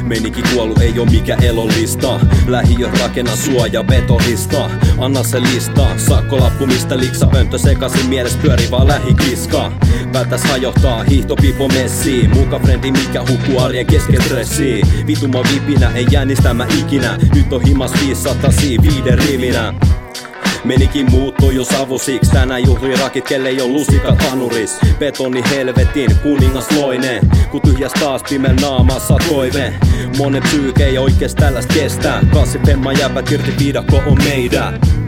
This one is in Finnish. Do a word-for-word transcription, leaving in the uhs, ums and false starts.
Menikin kuollu, ei oo mikä elollista. Lähiö rakenna suoja betonista. Anna se lista, sakkolappu mistä liksa. Pönttö sekasin, mieles pyöri vaan lähikiska. Vältäs hajohtaa, hiihtopipo messiin. Muka frendi mikä hukkuu arjen kesken stressiin. Vituma vipinä, ei jännistä mä ikinä. Nyt on himas viisisatasia viiden rivinä. Menikin muutto jo savusiksi. Tänään juhlii rakit, kellei oo lusikat hanuris. Betoni helvetin kuningas loinen. Ku tyhjäs taas pimel naamassa toive. Monen psyyke ei oikees tällaista kestää. Kassi femma jäpät irti viidakko on meidän.